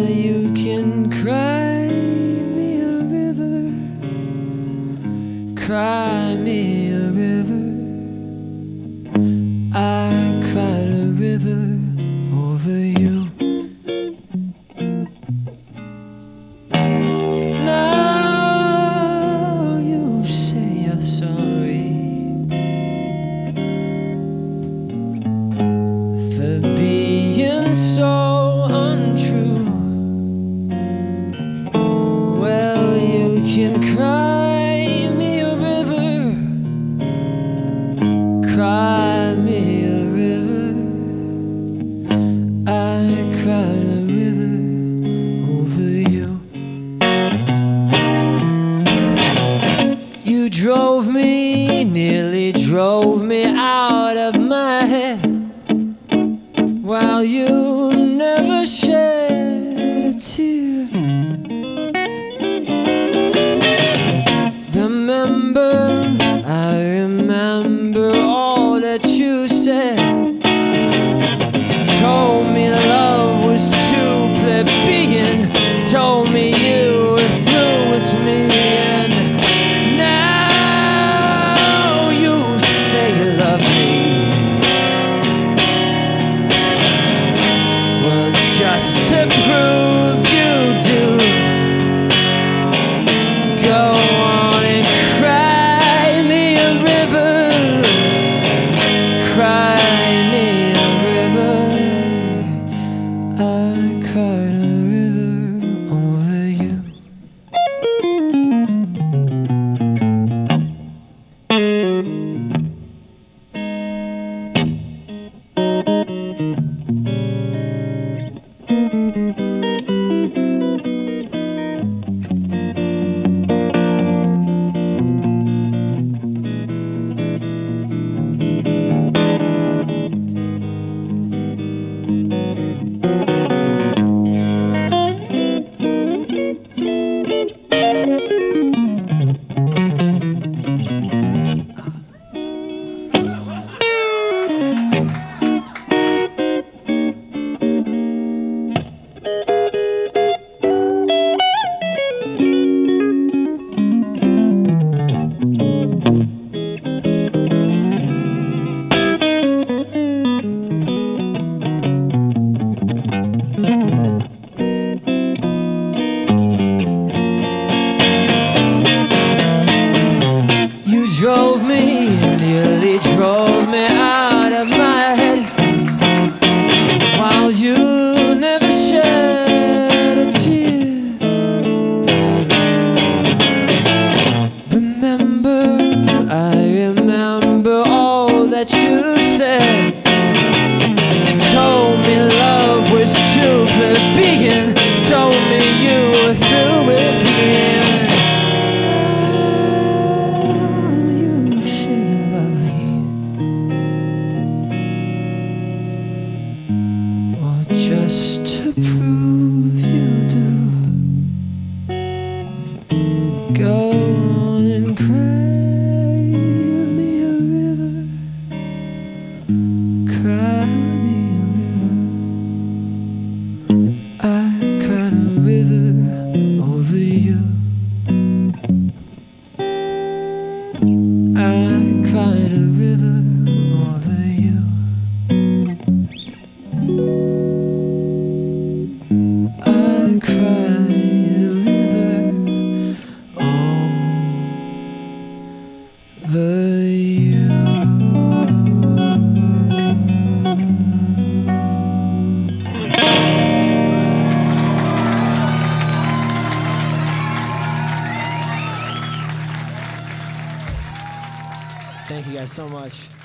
you can cry me a river, cry me a river. I cried a river over you. Now you say you're sorry for being so untrue. Well, you can cry me a river, cry me a river. I cried a river over you. You drove me, nearly drove me out of my head, while you never shed a tear. Remember, I remember all that you said. You told me love was too plebeian, told me you were through with me, and now you say you love me. Well, just to prove you do, go on and cry me a river, cry me a river. I cried a river over you. You drove me, nearly drove me out of my head, while you never shed a tear. Remember, I remember all that you said. You told me love was too plebeian, told me you were through with me. Just to prove you do, go on and cry me a river, cry me a river. I cried a river over you. I cried a river over you. I cried a river over you. Thank you guys so much.